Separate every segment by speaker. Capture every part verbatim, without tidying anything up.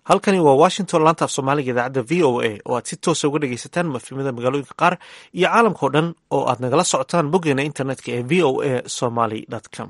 Speaker 1: halkani waa washington laanta af soomaaliga idaacadda v o a oo aad si toosa uga dhegaysataan mafimada magaalooyinka qaar iyo caalamkao dhan oo aad nagala socotaan boggeena internetka ee v o a somaly com.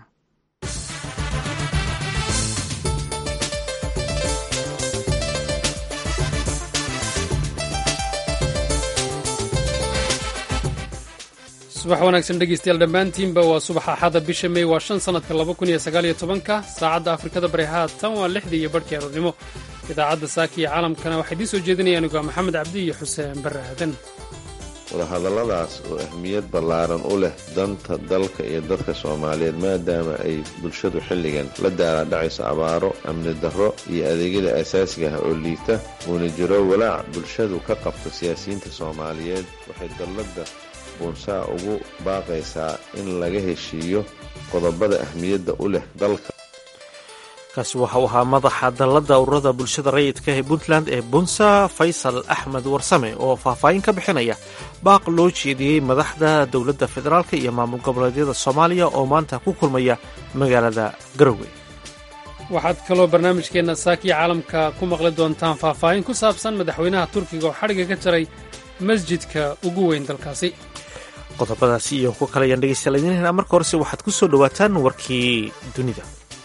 Speaker 2: subax wanaagsan dhegeystayaal dhammaantiinba waa subax axada bisha mey waa shan sanadka laba kun iyo sagaal iyo tobanka saacadda afrikada bari haatan waa lixdii iyo barhkii aroornimo idaacadda saaka iyo caalamkana waxaa idiin soo jeedinaya anigu maxamed cabdi iyo xuseen barre aadan.
Speaker 3: wadahadalladaas oo ahmiyad ballaaran u leh danta dalka iyo dadka soomaaliyeed maadaama ay bulshadu xilligan la daaladhacayso abaaro amni darro iyo adeegyada asaasiga ah oo liita uuna jiro walaac bulshadu ka qabto siyaasiyiinta soomaaliyeed waxay dalladda buunsaa ugu baaqaysaa in laga heshiiyo qodobada ahmiyadda u leh dalka.
Speaker 1: kaasi waxa uu ahaa madaxa dalladda ururada bulshada rayidka ee puntland ee bunsa faysal axmed warsame oo faahfaahin ka bixinaya baaq loo jeediyey madaxda dowladda federaalk iyo maamul goboleedyada soomaaliya oo maanta ku kulmaya magaalada garowe.
Speaker 2: waxaad kaloo barnaamijkeenna saakiya caalamka ku maqli doontaan faahfaahin ku saabsan madaxweynaha turkiga oo xadhigga ka jaray masjidka ugu weyn dalkaasi.
Speaker 1: qodobadaasi iyo kuwo kale ayaan dhegeystayaal idiin helnaa. marka horese waxaad ku soo dhowaataan warkii dunida.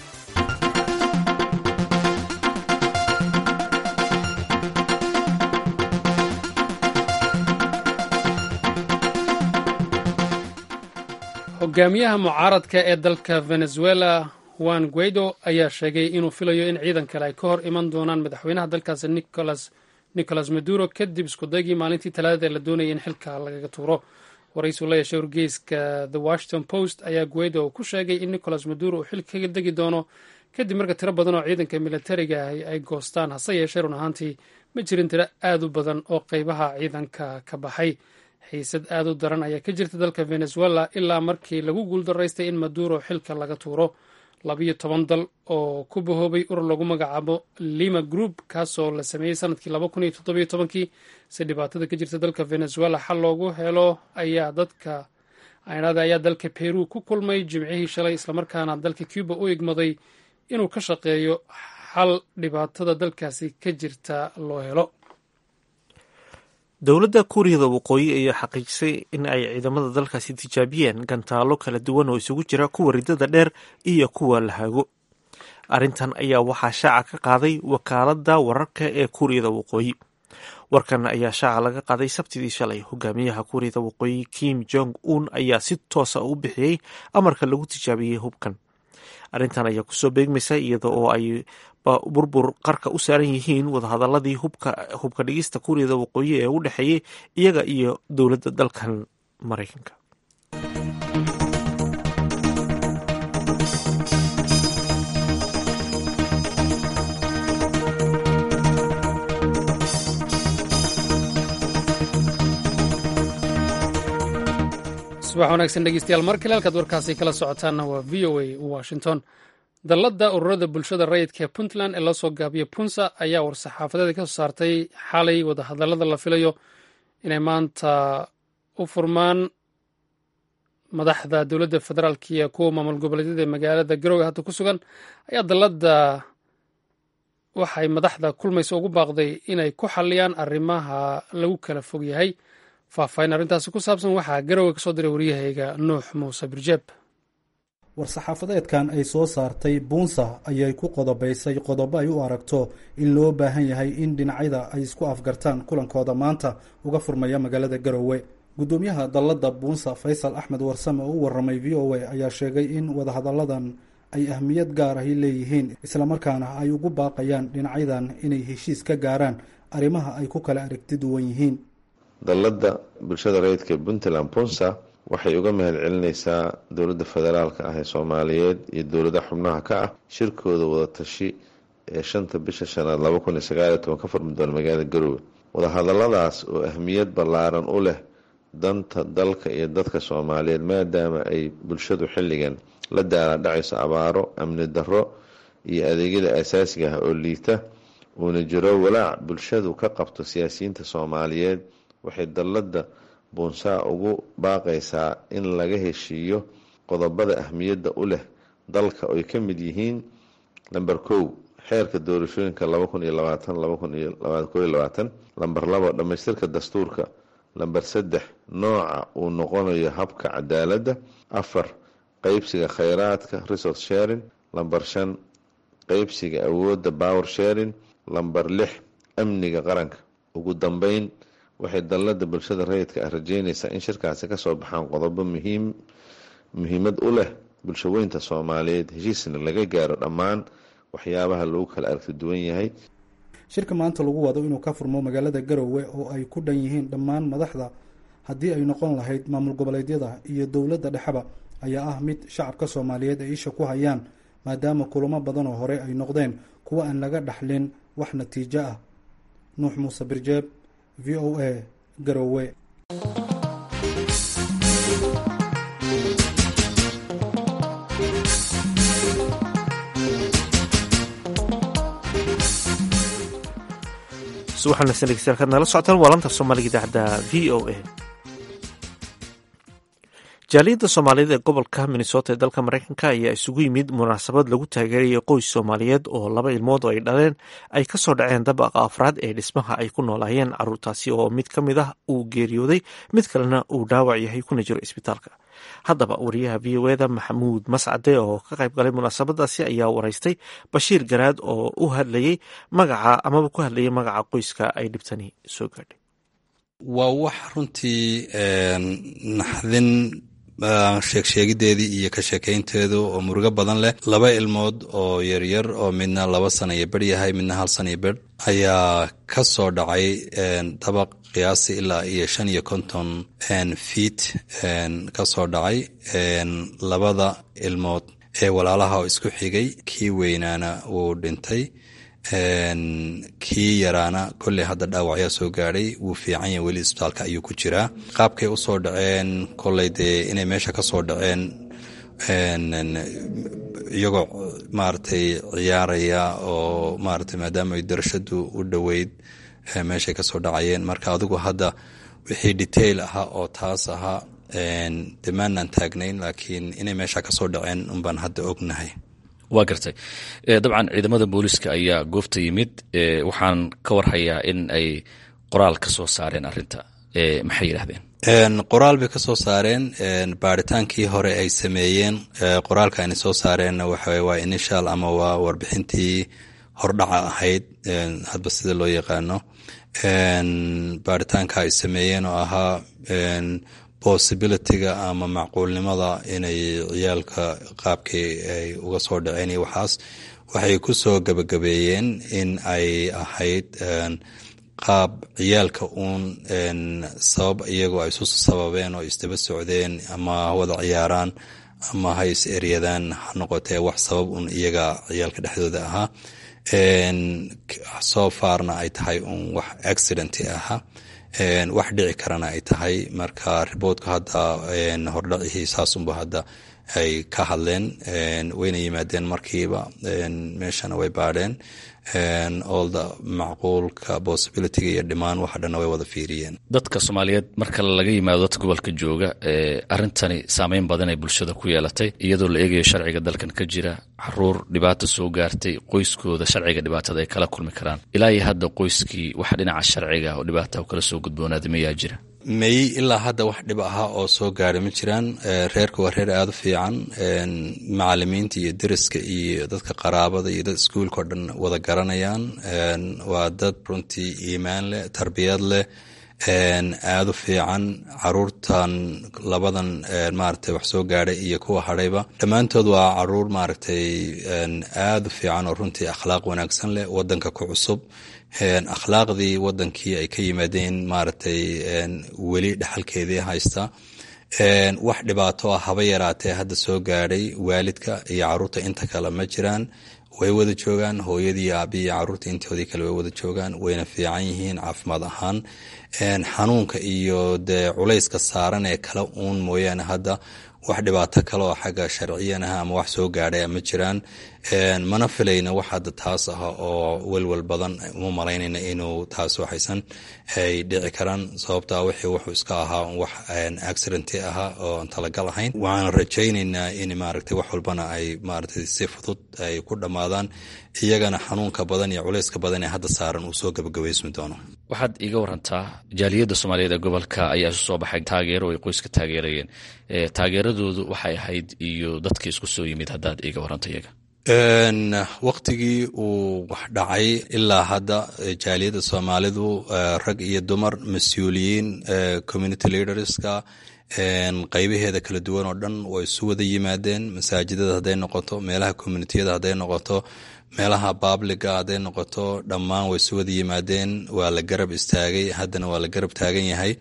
Speaker 1: hogaamiyaha mucaaradka ee dalka venezuela juan guaido ayaa sheegay inuu filayo in ciidan kale ay ka hor iman doonaan madaxweynaha dalkaasi nicolas nicolas maduro kadib iskudaygii maalintii talaadada ee la doonayay in xilka lagaga tuuro. waraysi uu la yeeshay wargeyska the washington post ayaa guaido ku sheegay in nicolas maduro uu xilka kaga degi doono kadib marka tiro badan oo ciidanka militariga ah ay goostaan. hase yeeshee run ahaantii ma jirin tiro aad u badan oo qeybaha ciidanka ka baxay. xiisad aad u daran ayaa ka jirta dalka venezuela ilaa markii lagu guuldaraystay in maduro xilka laga tuuro. labiyo toban dal oo ku bahoobay urur lagu magacaabo lima group kaasoo la sameeyey sanadkii laba kun iyo toddobiyo tobankii si dhibaatada ka jirta dalka venezuela xal loogu helo ayaa dadka aynada ayaa dalka peru ku kulmay jimcihii shalay islamarkaana dalka cuba u igmaday inuu ka shaqeeyo xal dhibaatada dalkaasi ka jirta loo helo. dowladda kuuriyada waqooyi ayaa xaqiijisay in ay ciidamada dalkaasi tijaabiyeen gantaalo kala duwan oo isugu jira kuwa ridada dheer iyo kuwa lahaago. arrintan ayaa waxaa shaaca ka qaaday wakaaladda wararka ee kuuriyada waqooyi. warkan ayaa shaaca laga qaaday sabtidii shalay. hogaamiyaha kuuriyada waqooyi kim jong un ayaa si toosa u bixiyey amarka lagu tijaabiyey hubkan. arrintan ayaa kusoo beegmaysa iyada oo ay burbur qarka u saaran yihiin wadahadaladii hubka hubka dhigista kuuriyada waqooyi ee u dhexeeyey iyaga iyo dowladda dalkan maraykanka.
Speaker 2: subax wanaagsan dhegeystayaal mar kale halkaad warkaasi kala socotaanna waa v o a washington. dalladda ururada bulshada rayidka ee puntland ee lasoo gaabiya punsa ayaa war-saxaafadeeda ka soo saartay xalay wadahadallada la filayo inay maanta u furmaan madaxda dowladda federaalk iyo kuwa maamul goboleedyada ee magaalada garowe hadda ku sugan. ayaa dalladda waxay madaxda kulmaysa ugu baaqday inay ku xaliyaan arrimaha lagu kala fog yahay. faahfaahin arrintaasi ku saabsan waxaa garowe kasoo diray waryahayga nuux muuse birjeeb.
Speaker 4: war-saxaafadeedkan ay soo saartay buunsa ayay ku qodobaysay qodobo ay u aragto in loo baahan yahay in dhinacyada ay isku afgartaan kulankooda maanta uga furmaya magaalada garowe. guddoomiyaha dalladda buunsa faysal axmed warsame oo u waramay v o a ayaa sheegay in wadahadalladan ay ahmiyad gaar ahi leeyihiin islamarkaana ay ugu baaqayaan dhinacyadan inay heshiis ka gaaraan arrimaha ay ku kala aragti duwan yihiin.
Speaker 3: dalladda bulshada rayidka puntland punsa waxay uga mahad celinaysaa dowladda federaalka ah ee soomaaliyeed iyo dowladaha xubnaha ka ah shirkooda wadatashi ee shanta bisha shanaad laba kun iyo sagaal iyo toban ka furmi doona magaalada garowe. wadahadalladaas oo ahmiyad ballaaran u leh danta dalka iyo dadka soomaaliyeed maadaama ay bulshadu xilligan la daaladhacayso abaaro amni darro iyo adeegyada asaasiga ah oo liita uuna jiro walaac bulshadu ka qabto siyaasiyiinta soomaaliyeed waxay dalladda buunsaa ugu baaqaysaa in laga heshiiyo qodobada ahmiyadda u leh dalka oy ka mid yihiin namber kow xeerka doorashooyinka laba kun iyo labaatan laba kun iyo koob iyo labaatan. lamber labo dhammaystirka dastuurka. lamber saddex nooca uu noqonayo habka cadaaladda. afar qaybsiga khayraadka resource sharing. lamber shan qaybsiga awoodda power sharing. lamber lix amniga qaranka. ugu dambeyn waxay dallada bulshada rayidka ah rajeynaysaa in shirkaasi kasoo baxaan qodobo muhiim muhiimad u leh bulshaweynta Soomaaliyeed, heshiisna laga gaaro dhammaan waxyaabaha lagu kala aragti duwan yahay.
Speaker 4: shirka maanta lagu wado inuu ka furmo magaalada Garowe oo ay ku dhan yihiin dhammaan madaxda haddii ay noqon lahayd maamul goboleedyada iyo dowladda dhexaba ayaa ah mid shacabka Soomaaliyeed ay isha ku hayaan maadaama kulamo badan oo hore ay noqdeen kuwa aan laga dhaxlin wax natiijo ah. Nuux Muuse Birjeeb, V O A, Garowe.
Speaker 5: subaxna sanadkiisa nala socotaan waa lanta Soomaaliga idaacada V O A. jaaliyadda Soomaaliyeed ee gobolka Minnesota ee dalka Mareykanka ayaa isugu yimid munaasabad lagu taageerayo qoys Soomaaliyeed oo laba ilmood oo ay dhaleen ay ka soo dhaceen dabaqa afraad ee dhismaha ay ku noolaayeen carruurtaasi oo mid ka mid ah uu geeriyooday mid kalena uu dhaawac yahay kuna jiro isbitaalka. haddaba wariyaha V O A-da Maxamuud Mascade oo ka qayb galay munaasabadaasi ayaa waraystay Bashiir Garaad oo u hadlayay magaca amaba ku hadlayay magaca qoyska ay dhibtani soo gaadhay.
Speaker 6: waa wax runtii naxdin sheegsheegideedii iyo ka sheekaynteedu oo murugo badan leh. laba ilmood oo yaryar oo midna laba sana iyo ber yahay midna hal sana iyo ber ayaa ka soo dhacay dabaq qiyaasi ilaa iyo shan iyo konton feet ka soo dhacay. labada ilmood ee walaalaha oo isku xigay kii weynaana wuu dhintay, kii yaraana kolley hadda dhaawacyaa soo gaadhay, wuu fiican yahay, weli isbitaalka ayuu ku jiraa. qaabkay u soo dhaceen kolley dee inay meesha ka soo dhaceen iyagoo maaragtay ciyaaraya oo maaragtay maadaama ay darashadu u dhoweyd meeshay ka soo dhacayeen. marka adigu hadda wixii detail ahaa oo taas ahaa demaanaan taagnayn, laakiin inay meesha ka soo dhaceen unbaan hadda ognahay.
Speaker 7: waa gartay. dabcan ciidamada booliska ayaa goobta yimid, waxaan ka warhayaa in ay qoraal ka soo saareen arrinta. maxay yidhaahdeen?
Speaker 6: qoraal bay ka soo saareen. baaritaankii hore ay sameeyeen qoraalka ayna soo saareenna waxa waa initial ama waa warbixintii hordhaca ahayd, hadba sida loo yaqaano. baaritaanka ay sameeyeen oo ahaa possibilityga ama macquulnimada inay ciyaalka qaabkii ay uga soo dhaceen iyo waxaas waxay ku soo gabagabeeyeen in ay ahayd qaab ciyaalka uun sabab iyagoo ay isu sababeen oo isdaba socdeen ama wada ciyaaraan ama ha is eryadaan ha noqotee wax sabab uun iyaga ciyaalka dhexdooda ahaa. so farna ay tahay uun wax accidenti ahaa, wax dhici karana ay tahay. marka riboodka hadda hordhacihii saasunba hadda ay ka hadleen, wayna yimaadeen markiiba meeshana way baadheen olda macquulka possibilityga iyo dhimaan waxa dhanna way wada fiiriyeen.
Speaker 7: dadka Soomaaliyeed marka laga yimaado dadka gobolka jooga arintani saameyn badan ay bulshada ku yeelatay iyadoo la eegayo sharciga dalkan ka jira, caruur dhibaato soo gaartay, qoyskooda sharciga dhibaatada ay kala kulmi karaan. ilaa iyo hadda qoyskii waxa dhinaca sharciga oo dhibaato kala soo gudboonaaday mayaa jira?
Speaker 6: may ilaa hadda wax dhib ahaa oo soo gaaray ma jiraan. reerka waa reer aada u fiican, macalimiinta iyo deriska iyo dadka qaraabada iyo dad iskuulka o dhan wada garanayaan. waa dad runtii iimaan leh, tarbiyad leh, aada u fiican. caruurtan labadan maaragtay wax soo gaadhay iyo kuwa hadhayba dhammaantood waa caruur maaragtay aada u fiican oo runtii akhlaaq wanaagsan leh, wadanka ku cusub, akhlaaqdii wadankii ay ka yimaadeen maaragtay weli dhaxalkeedii haysta. wax dhibaato ah haba yaraatee hadda soo gaadhay waalidka iyo caruurta inta kale ma jiraan. way wada joogaan, hooyadii iyo aabbihi iyo caruurta intoodii kale way wada joogaan, wayna fiican yihiin caafimaad ahaan. xanuunka iyo dee culayska saaran ee kale uun mooyaane hadda wax dhibaato kale oo xagga sharciyan ah ama wax soo gaadhay ma jiraan mana filayna wax hadda taas ah oo welwel badan uma malaynayna inuu taas waxaysan ay dhici karaan sababtaa wixii wuxuu iska ahaa wax accidenti ahaa oo aan talagal ahayn waxaan rajaynaynaa in maaragtay wax walbana ay maaragtay si fudud ay ku dhammaadaan iyagana xanuunka badan iyo culayska badan ee hadda saaran uu soo gabagabaysmi doono
Speaker 7: waxaad iiga warantaa jaaliyadda soomaaliyeed ee gobolka ayaa isu soo baxay taageero ay qoyska taageerayeen taageeradoodu waxay ahayd iyo dadkii isku soo yimid haddaad iiga waranta iyaga
Speaker 6: waktigii uu wax dhacay ilaa hadda jaaliyadda soomaalidu rag iyo dumar mas-uuliyiin community leaderska qaybaheeda kala duwan oo dhan way isu wada yimaadeen masaajidada hadday noqoto meelaha communitiyada hadday noqoto meelaha babliga hadday noqoto dhammaan way isu wada yimaadeen waa la garab istaagay haddana waa la garab taagan yahay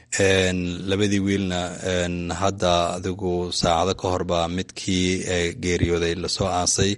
Speaker 6: labadii wiilna hadda adigu saacado ka horbaa midkii geeriyooday lasoo aasay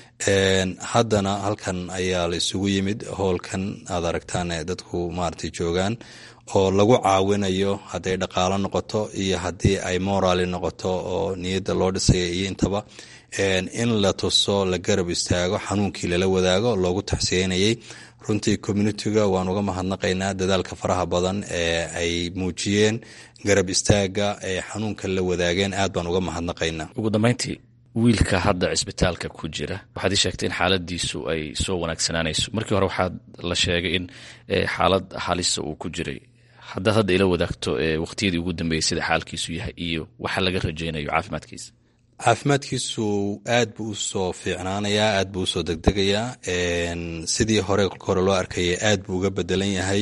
Speaker 6: haddana halkan ayaa la isugu yimid howlkan aad aragtaan dadku maaragtay joogaan oo lagu caawinayo hadday dhaqaalo noqoto iyo haddii ay morali noqoto oo niyadda loo dhisaya iyo intaba in la tuso la garab istaago xanuunkii lala wadaago loogu taxsiyeynayay runtii communitiga waan uga mahadnaqaynaa dadaalka faraha badan ee ay muujiyeen garab istaaga ee xanuunka la wadaageen aad baan uga mahadnaqaynaa
Speaker 7: ugu dambayntii wiilka hadda cisbitaalka ku jira waxaad ii sheegtay in xaaladiisu ay soo wanaagsanaanayso markii hore waxaad la sheegay in xaalad halisa uu ku jiray haddaad hadda ila wadaagto waqtiyadii ugu dambeeyey sida xaalkiisu yahay iyo waxa laga rajaynayo caafimaadkiisa
Speaker 6: caafimaadkiisu aad buu usoo fiicnaanayaa aad buu usoo degdegayaa sidii hore hore loo arkayay aad buu uga bedelan yahay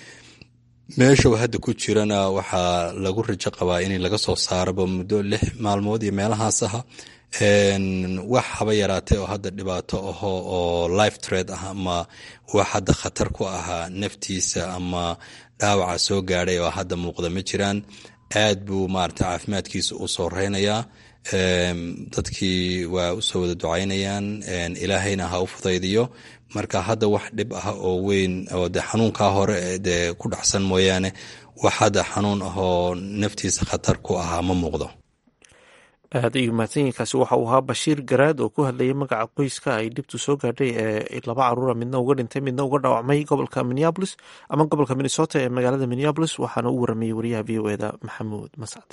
Speaker 6: meesha uu hadda ku jirana waxaa lagu rajo qabaa in laga soo saaraba muddo lix maalmood iyo meelahaas aha wax haba yaraatay oo hadda dhibaato aho oo life trade ah ama wax hadda khatar ku ahaa naftiisa ama dhaawaca soo gaadhay oo hadda muuqda ma jiraan aad buu maarata caafimaadkiisa u soo reynayaa dadkii waa usoo wada ducaynayaan ilaahayna ha u fudaydiyo marka hadda wax dhib ah oo weyn oo de xanuunkaa hore dee ku dhacsan mooyaane wax hadda xanuun ah oo naftiisa khatar ku ahaa ma muuqdo
Speaker 5: aad ayuu mahadsanyiinkaasi waxa uu ahaa bashiir garaad oo ku hadlayay magaca qoyska ay dhibtu soo gaadhay ee laba caruura midna uga dhintay midna uga dhaawacmay gobolka minneabolis ama gobolka minnesota ee magaalada minneabolis waxaana u waramayey wariyaha v o eda maxamuud mascade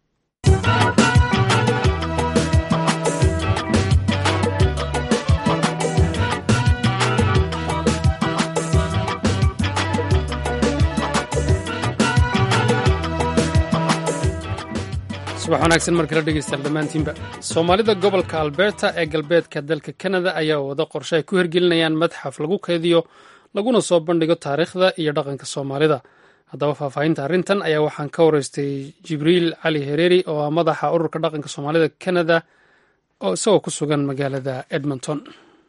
Speaker 2: subax wanaagsan markala dhegeystayaal dhammaantiinba soomaalida gobolka alberta ee galbeedka dalka canada ayaa wada qorshe ay ku hirgelinayaan madxaf lagu kaydiyo laguna soo bandhigo taariikhda iyo dhaqanka soomaalida haddaba faahfaahinta arrintan ayaa waxaan ka wareystay jibriil cali hereeri oo ah madaxa ururka dhaqanka soomaalida canada oo isagoo ku sugan magaalada edmonton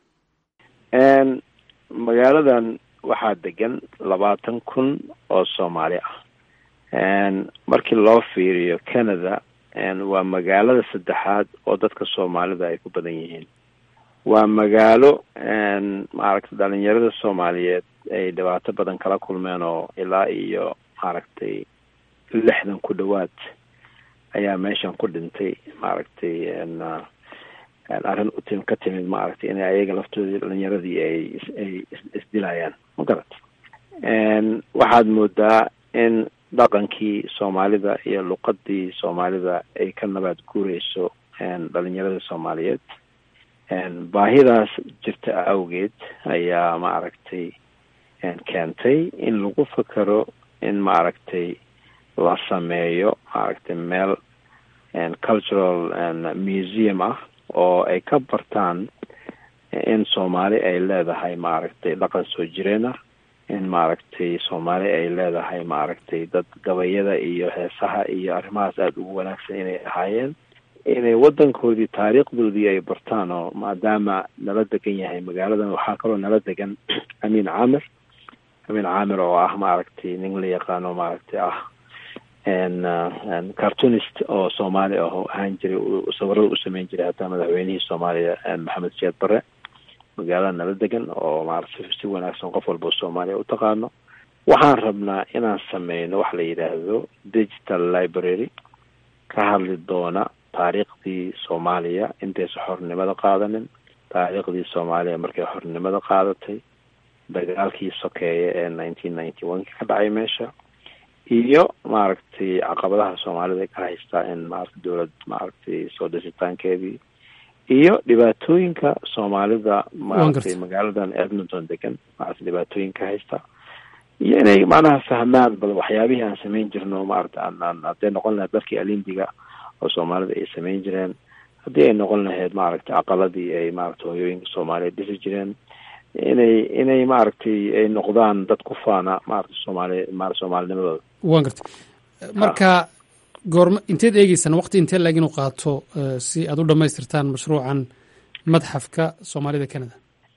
Speaker 8: magaaladan waxaa degan labaatan kun oo soomaali ah markii loo fiiriyo canada waa magaalada saddexaad oo dadka soomaalida ay ku badan yihiin waa magaalo maaragtay dhalinyarada soomaaliyeed ay dhibaato badan kala kulmeen oo ilaa iyo maaragtay lixdan ku dhowaad ayaa meeshan ku dhintay maaragtay arrin utim ka timid maaragtay inay ayaga laftoodii dhalinyaradii ay ay isdilayaan ma garat waxaad moodaa in dhaqankii soomaalida iyo luqadii soomaalida ay ka nabaad guureyso dhalinyarada soomaaliyeed baahidaas jirta awgeed ayaa maaragtay keentay in lagu fakero in maaragtay la sameeyo maaragtay meel cultural museum ah oo ay ka bartaan in soomaali ay leedahay maaragtay dhaqan soo jireen ah in maaragtay soomaali ay leedahay maaragtay dad gabayada iyo heesaha iyo arrimahaas aada ugu wanaagsan inay ahaayeen inay waddankoodii taariikhdoodii ay bartaan oo maadaama nala degan yahay magaaladan waxaa kaloo nala degan amiin caamir amiin caamir oo ah maaragtay nin la yaqaano maaragtay ah cartoonist oo soomaali ah oo ahaan jiray sawirada u sameyn jiray hataa madaxweynihii soomaaliya maxamed siyaad barre magaalada nala degan oo maaragtay si wanaagsan qof walba soomaaliya u taqaano waxaan rabnaa inaan sameyno wax la yidhaahdo digital library ka hadli doona taariikhdii soomaaliya intaysa xornimada qaadanin, taariikhdii soomaaliya markay xornimada qaadatay, dagaalkii sokeeye ee nineteen ninety one ka dhacay meesha, iyo maaragtay caqabadaha soomaalida ka haystaa in maaragtay dowlad maaragtay soo dhisitaankeedii, iyo dhibaatooyinka soomaalida maaragtay magaaladan Edmonton degan maaragtay dhibaatooyinka haysta, iyo inay macnaha fahmaan bal waxyaabihii aan samayn jirno maaragtay aan hadday noqon lahayd dadkii alindiga oo soomaalida ay samayn jireen, haddii ay noqon lahayd maaragtay caqaladii ay maaragtay hooyooyinka soomaaliya dhisi jireen, inay inay maaragtay ay noqdaan dad ku faana maaragtay soomaali maar soomaalinimadooda.
Speaker 2: waan gartay marka goorma inteed eegeysaan waqti intee laag inuu qaato si aad u dhamaystirtaan mashruucan madxafka soomaalida Canada?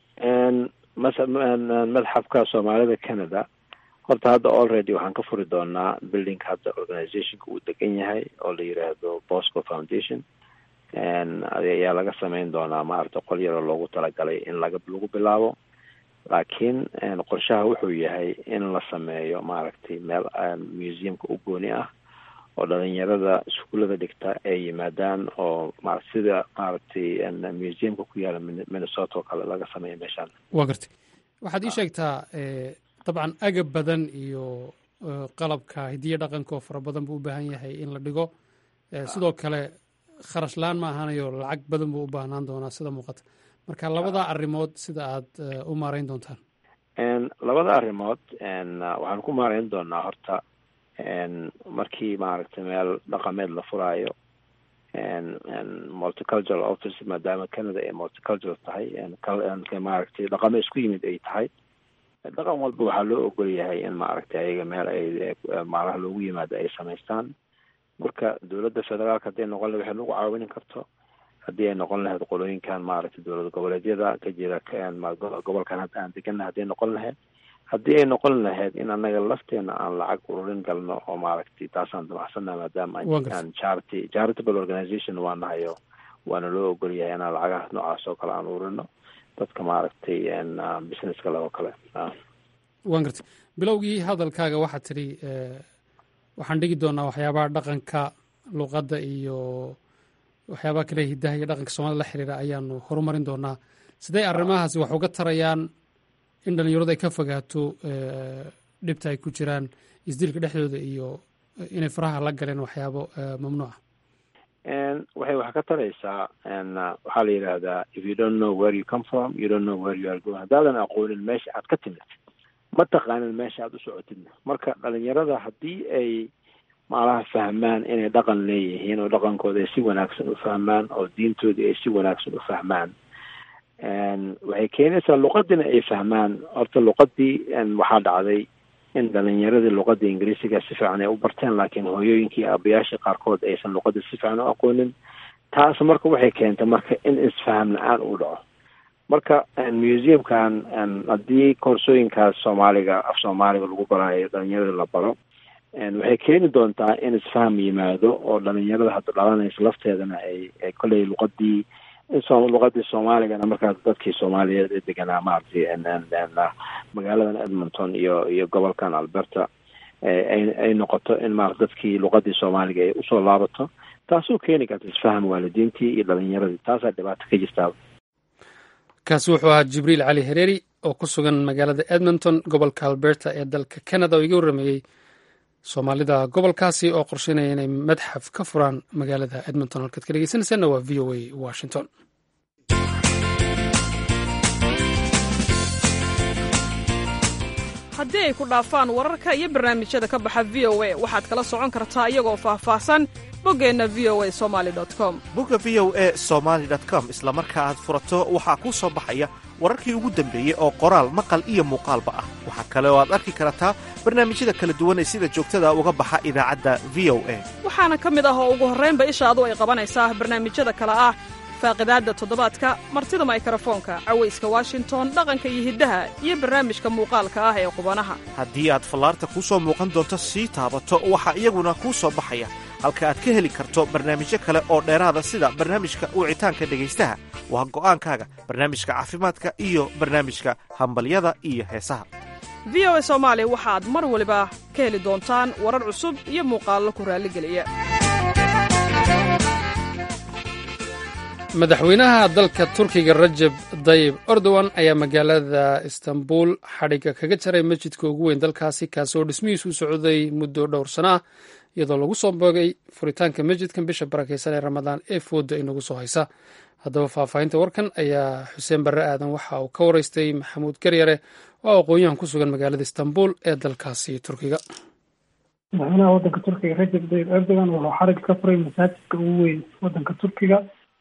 Speaker 8: madxafka soomaalida Canada horta hadda already waxaan ka furi doonaa building hadda organizationka uu degan yahay oo la yiraahdo Bosco Foundation, ayaa laga samayn doonaa maaragtay qol yar oo loogu talagalay in laga lagu bilaabo, laakiin qorshaha wuxuu yahay in la sameeyo maaragtay meel museumka u gooni ah oo dhalinyarada iskuulada dhigta ay yimaadaan oo maaragtay sida maaragtay museumka ku yaala Minnesota oo kale laga sameeyo meeshaan.
Speaker 2: waa gartay waxaad ii sheegtaa dabcan agab badan iyo qalabka hidiyo dhaqanka oo fara badan buu u baahan yahay in la dhigo, sidoo kale kharash laan ma ahanayo lacag badan buu u baahnaan doonaa sida muuqata, marka labada arrimood sida aad u maarayn doontaan?
Speaker 8: labada arrimood waxaan ku maarayn doonaa horta markii maaragtay meel dhaqameed la furaayo multicultural office, maadaama Canada ay multicultural tahay maaragtay dhaqamo isku yimid ay tahay, dhaqan walba waxaa loo ogol yahay in maaragtay ayaga meel ay maalaha loogu yimaado ay samaystaan. marka dowladda federaalka hadday noqon lahayd waxay nagu caawin karto, haddii ay noqon lahayd qolooyinkan maaragtay dowlad goboleedyada ka jira gobolkan hadda aan deganna hadday noqon lahayd, haddii ay noqon lahayd in anaga lafteena aan lacag ururin galno oo maaragtay taasaan damacsanaa maadaama aan charity charitable organization waa nahayo, waana loo ogol yahay inaan lacagaha noocaas oo kale aan ururino dadka maaragtay businesska loo kale.
Speaker 2: waan gartay bilowgii hadalkaaga waxaad tidhi waxaan dhigi doonaa waxyaabaha dhaqanka luqadda iyo waxyaabaha kale hidaha iyo dhaqanka soomaalida la xiriira ayaanu horumarin doonaa. sidee arrimahaasi wax uga tarayaan in dhalinyaradu ay ka fogaato dhibta ay ku jiraan isdilka dhexdooda iyo inay faraha la galeen waxyaabo mamnuuca?
Speaker 8: waxay wax ka taraysaa waxaa la yidhaahdaa if you don't know where you come from you don't know where you are going. haddaadan aqoonin meesha aad ka timid ma taqaanin meesha aad u socotidna. marka dhalinyarada haddii ay maalaha fahmaan inay dhaqan leeyihiin oo dhaqankooda ay si wanaagsan u fahmaan oo diintoodii ay si wanaagsan u fahmaan, waxay keenaysaa luqadina ay fahmaan. horta luqadii waxaa dhacday in dhalinyaradii luqadda ingiriisiga si fiican ay u barteen, laakiin hooyooyinkii aabayaashii qaarkood aysan luqadda si fiican u aqoonin. taas marka waxay keentay marka in isfaham la-aan uu dhaco. marka museumkan haddii koorsooyinkaas soomaaliga af soomaaliga lagu baraayo dhalinyarada la baro, waxay keeni doontaa in isfaham yimaado oo dhalinyarada hadda dhalanaysa lafteedana ay ay kolley luqadii luqadii soomaaligana markaas dadkii soomaaliyeed ee deganaa maaragtay magaaladan Edmonton iyo iyo gobolkan Alberta ay noqoto in maaragtay dadkii luqadii soomaaliga ay usoo laabato, taasoo keeni karta isfaham waalidiintii iyo dhalinyaradii. taasaa dhibaato ka jirtaa.
Speaker 2: kaasi wuxuu ahaa Jibriil Cali Hereeri oo ku sugan magaalada Edmonton gobolka Alberta ee dalka Canada oo iga warramayey soomaalida gobolkaasi oo qorsheynaya inay madxaf ka furaan magaalada Edmonton. halkaad ka dhegeysanaysaana waa V O A Washington.
Speaker 9: haddii ay ku dhaafaan wararka iyo barnaamijyada ka baxa V O A waxaad kala socon kartaa iyagoo faahfaahsan boggeenna v o a somaly dot com.
Speaker 5: bogga v o a somaly dot com isla marka aad furato waxaa kuu soo baxaya wararkii ugu dambeeyey oo qoraal maqal iyo muuqaalba ah. waxaa kale oo aad arki kartaa barnaamijyada kala duwan ee sida joogtada uga baxa idaacadda V O A.
Speaker 9: waxaana ka mid ah oo ugu horraynba ishaadu ay qabanaysaa barnaamijyada kale ah faaqidaadda toddobaadka, martida mikrofoonka, cawayska Washington, dhaqanka iyo hiddaha, iyo barnaamijka muuqaalka ah ee qubanaha.
Speaker 5: haddii aad fallaarta kuu soo muuqan doonto sii taabato waxaa iyaguna kuu soo baxaya halka aad ka heli karto barnaamijyo kale oo dheeraada sida barnaamijka wicitaanka dhegaystaha, waa go'aankaaga, barnaamijka caafimaadka iyo barnaamijka hambalyada iyo heesaha.
Speaker 9: V O A Soomaali waxaad mar waliba ka heli doontaan warar cusub iyo muuqaallo ku raalligeliya.
Speaker 2: madaxweynaha dalka turkiga rajab dayib erdogan ayaa magaalada istanbul xadhigga kaga jaray masjidka ugu weyn dalkaasi kaasoo dhismihiisu u socday muddo dhowr sano ah iyadoo lagu soo boogay furitaanka masjidkan bisha barakeysan ee ramadaan ee fooda inagu soo haysa haddaba faahfaahinta warkan ayaa xuseen barre aadan waxa uu ka waraystay maxamuud garyare oo aqoon-yahan ku sugan magaalada istanbul ee dalkaasi turkiga.
Speaker 10: madaxweynaha wadanka turkiga rajab dayib erdogan wuxuu xarig ka furay masaajidka ugu weyn wadanka turkiga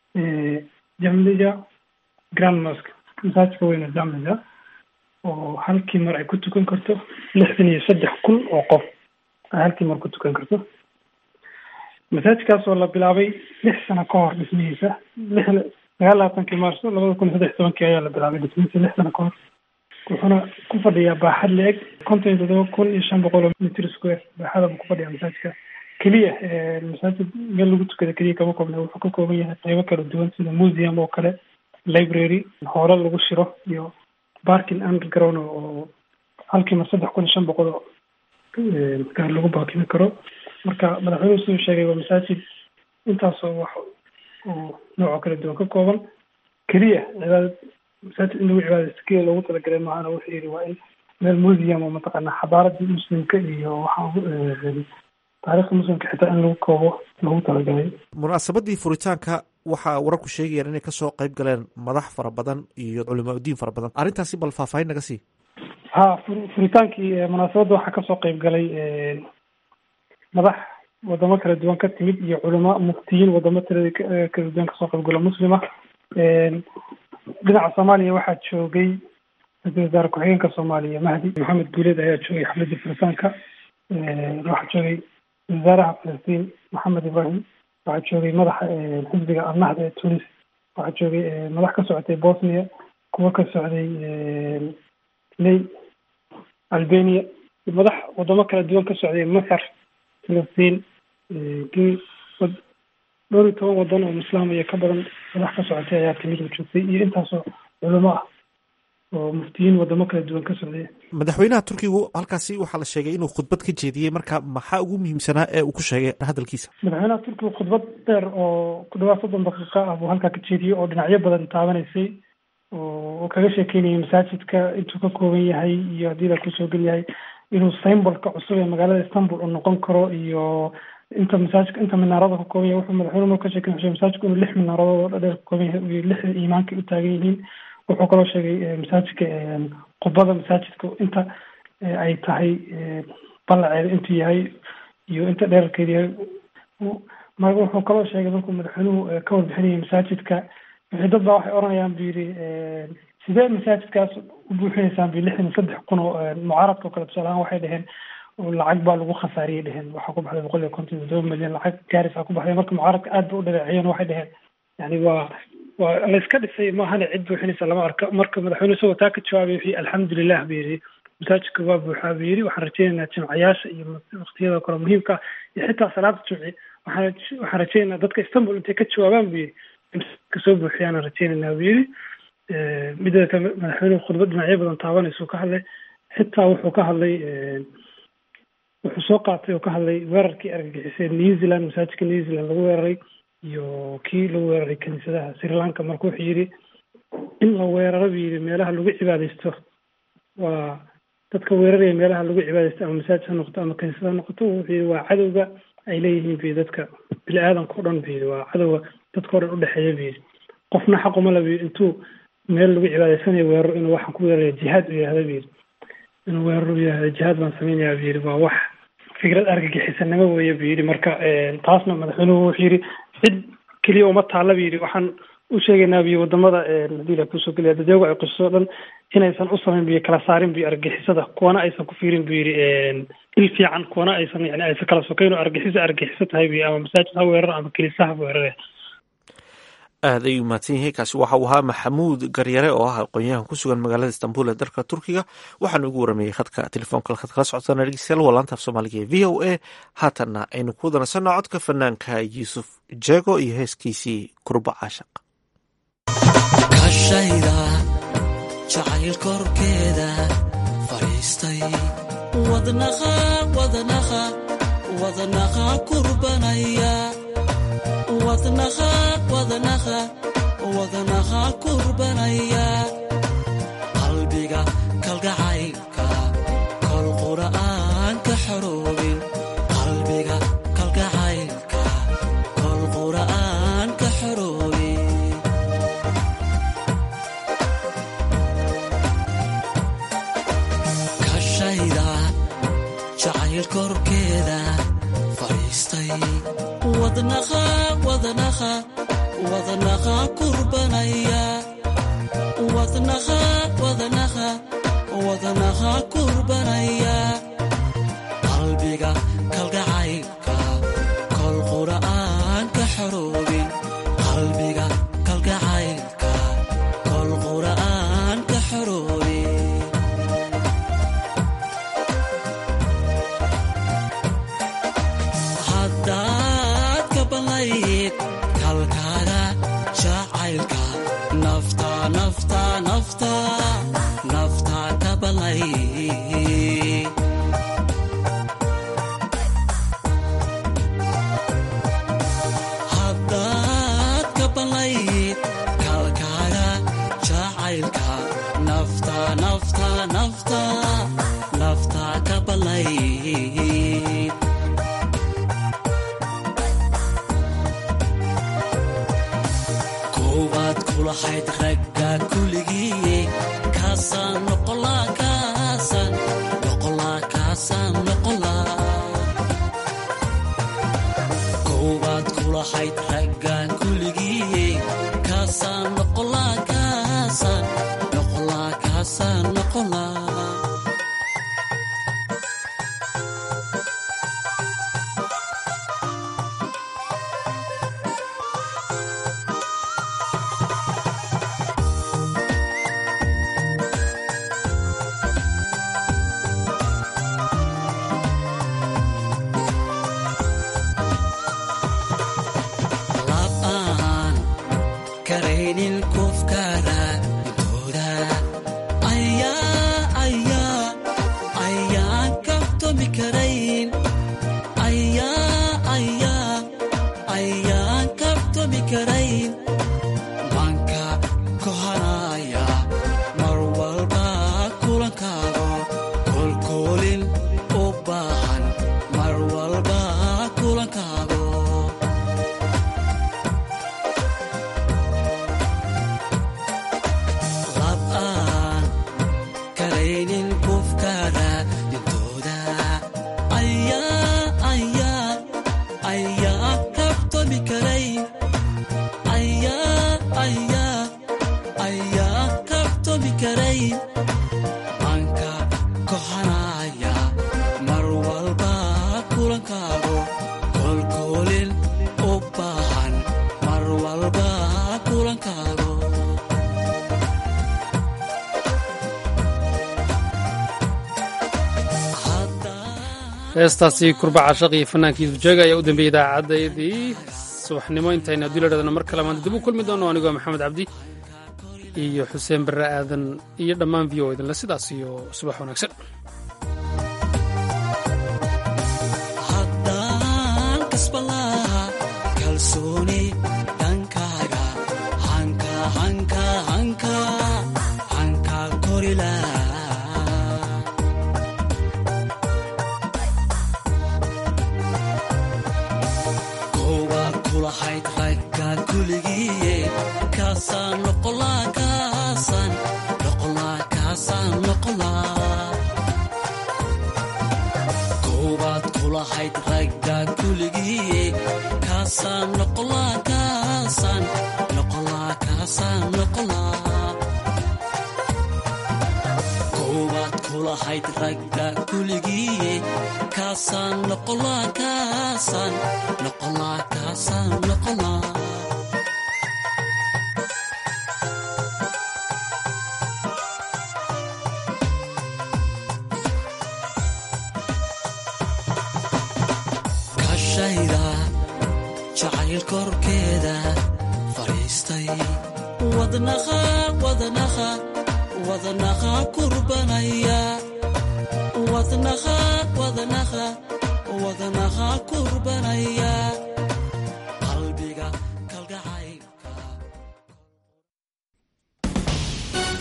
Speaker 10: jamlija grand mosque masaajidka weyn ee jamlija oo halkii mar ay ku tukan karto lixdan iyo saddex kun oo qof ay halkii mar ku tukan karto. masaajidkaas oo la bilaabay lix sano ka hor dhismihiisa lix sagaal labaatankii maarso labada kun iyo saddex tobankii ayaa la bilaabay dhismihiisa lix sano ka hor wuxuuna ku fadhiyaa baaxad la-eg konton iyo toddoba kun iyo shan boqol oo mitr square baaxada buu ku fadhiyaa masaajidka keliya. masaajid meel lagu tukada keliya kama koobna wuxuu ka kooban yahay qaybo kala duwan sida museum oo kale, library, hoolal lagu shiro iyo parking underground oo halkii mar saddex kun iyo shan boqol oo gaar lagu baakin karo. marka madaxweynuhu siduu sheegay waa masaajid intaasoo wax oo noocoo kala duwan ka kooban keliya cibaadad masaajid in lagu cibaadaysto keliya loogu talagalay maahana wuxuu yidhi waa in meel museum oo mataqaanaa xadaaradii muslimka iyo waxaa taariikhda muslimka xitaa in lagu koobo loogu talagalay.
Speaker 5: munaasabadii furitaanka waxaa wararku sheegayaan inay kasoo qayb galeen madax fara badan iyo culimaa udiin fara badan arrintaasi bal faahfaahin naga sii.
Speaker 10: ha furitaankii munaasabadda waxaa kasoo qayb galay madax wadamo kala duwan ka timid iyo culama muftiyiin wadamo tirada kala duwan kasoo qayb galo muslima. dhinaca soomaaliya waxaa joogay ra-iisul wasaare ku-xigeenka soomaaliya mahdi maxamed guuleed ayaa joogay xafladii furitaanka. waxaa joogay wasaaraha falastiin maxamed ibrahim, waxaa joogay madaxa xisbiga alnahda ee tunis, waxaa joogay madax ka socotay bosnia, kuwo ka socday ley albania, madax wadamo kala duwan ka socday masar, falastiin, dhowr iyo toban wadan oo islaam iyo ka badan madax ka socotay ayaa kamid u joogtay iyo intaasoo culamo ah oo muftiyiin wadamo kala duwan ka socday.
Speaker 5: madaxweynaha turkigu halkaasi waxaa la sheegay inuu khudbad ka jeediyey, marka maxaa ugu muhiimsanaa ee uu ku sheegay hadalkiisa?
Speaker 10: madaxweynaha turkigu khudbad dheer oo ku dhawaad soddon daqiiqa ah buu halkaa ka jeediyey oo dhinacyo badan taabanaysay oo kaga sheekeynayay masaajidka intuu ka kooban yahay iyo haddii la kusoo gel yahay inuu symbolka cusub ee magaalada istanbul uu noqon karo iyo inta masaajidka inta minaarada ka kooban yahay. wuxuu madaxweynuhu ka sheekay masaajidku inuu lix minaaradood oo dheer ka kooban yahay iyo lix iimaanka u taagan yihiin. wuxuu kaloo sheegay masaajidka qubada masaajidka inta ay tahay ballaceeda intuu yahay iyo inta dheerarkeeda yahay. wuxuu kaloo sheegay markuu madaxweynuhu ka warbixinayay masaajidka wixii dad baa waxay oranayaan buu yidhi sidee masaajidkaas u buuxinaysaan bu lixdan iyo saddex kun oo mucaaradka oo kale tusaale ahaan waxay dhaheen lacag baa lagu khasaariyay dheheen waxaa ku baxday boqol iyo konton iyo todoba milyan lacag gaaris aa ku baxday. marka mucaaradka aad ba u dhaleeciyeen waxay dheheen yani waa waa la iska dhisay maahane cid buuxinaysa lama arko. marka madaxweynuhu isagoo taa ka jawaabay wixii alxamdulilah buu yidhi masaajidka waa buuxaa buu yidhi waxaan rajeynaynaa jimcayaasha iyo waqtiyada kale muhiimka iyo xitaa salaada jumci waxaan waxaan rajeynaynaa dadka istanbul intay ka jawaabaan buu yidhi kasoo buuxiyaan rajeynaynaa buu yidhi. midda kale madaxweynuhu khudbad dhinacyo badan taabanaysa ka hadlay xitaa wuxuu ka hadlay wuxuu soo qaatay oo ka hadlay weerarkii argagixisay new zealand masaajidka new zealand lagu weeraray iyo kii lagu weeraray kaniisadaha sri lanka. marka wuxuu yidhi in la weeraro buu yidhi meelaha lagu cibaadaysto waa dadka weeraraya meelaha lagu cibaadaysto ama masaajid ha noqoto ama kaniisad ha noqoto wuxuu yidhi waa cadowga ay leeyihiin bu dadka bini aadanka o dhan bu yidhi waa cadowga dadka o dhan udhexeeya bu yidhi qofna xaquma la bu yidhi intuu meel lagu cibaadaysanayo weeraro inuu waxaan ku weeraraya jihaad u yahda bu yidhi inuu weeraro u yahda jihaad baan sameynaya bu yidhi waa wax fikrad argagixisanimo weeye bu yidhi. marka taasna madaxweynuhu wuxuu yidhi cid keliya uma taalla bu yidhi waxaan u sheegaynaa buyi wadamada hadii la kusoo geliya dadyagu ay qisoo dhan inaysan u samayn buyi kala saarin buyi argixisada kuwana aysan ku fiirin bu yidhi il fiican kuwana aysan yani aysan kala sokayn oo argixisa argixiso tahay buyi ama masaajid ha weerar ama kilisaha weerare.
Speaker 5: aad ayuu mahadsan yahay. kaasi waxa uu ahaa maxamuud garyare oo ah aqoon-yahan ku sugan magaalada istanbul ee dalka turkiga waxaana ugu waramayey khadka telefoonka halkaad kala socotaan dhegeystayaal waa laanta af soomaaliga ee v o a. haatanna aynu ku wadansano codka fanaanka yuusuf jego iyo heeskiisii kurba caashaq.
Speaker 11: kashayda jacayl korkeeda fariistay wadnaqa wadnaqa wadnaqa kurbanaya wadnaqa wadnaqa wadnaha kurbanaya qalbiga kalgacaylka kol qura'aan ka xoroobin qalbiga kalgacaylka kol qura'aan ka xoroobin kashayda jacayl korkeeda fadhiistay wadnaha wadnaha wadnaha kurbanaya wadnaha wadnaha wadnaha kurbanaya qalbiga kalgacaylka kol qura'aan ka xoroobin qalbiga kalgacaylka kol qura'aan ka xoroobin haddaad ka balayd kalkaaga jacaylka nafta nafta nafta nafta ka balay haddaad ka balayd kalkaaga jacaylka nafta nafta nafta nafta ka balay koowaad kulahayd ragga kuligii kaasaan noqolaa kaasaan noqolaa kaasaan noqolaa koowaad kulahayd ragga kuligii kaasaan noqolaa kaasaan noqolaa kaasaan noqolaa
Speaker 2: heestaasi kurbaca shaq iyo fannaankii dujeega ayaa u dambeeyey idaacaddayadii subaxnimo intayna haddii la dhadana mar kale maanta dib u kulmi doono anigoo maxamed cabdi iyo xuseen barre aadan iyo dhammaan v o idinle sidaas iyo subax wanaagsan
Speaker 11: haddaan kasbalaa kalsooni dhankaaga hanka hanka hanka hanka korilaa kulahayd ragga kuligii kaasaan noqolaa kaasaan noqolaa kaasaan noqolaa koowaad kulahayd ragga kuligii kaasaan noqolaa kaasaan noqolaa kaasaan noqolaa koowaad kulahayd ragga kuligii kaasaan noqolaa kaasaan noqolaa kaasaan noqolaa kashayda jacayl korkeeda fadhiistay wadnaha wadnaha wadnaha kurbanaya wadnaha wadnaha wadnaha kurbanaya